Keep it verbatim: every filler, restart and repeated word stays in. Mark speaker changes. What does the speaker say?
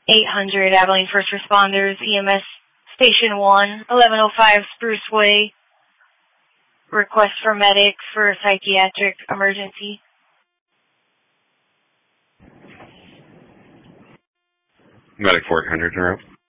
Speaker 1: eight hundred Abilene First Responders, E M S Station one, eleven oh five Spruce Way. Request for medics for a psychiatric emergency.
Speaker 2: Medic four hundred, you're up.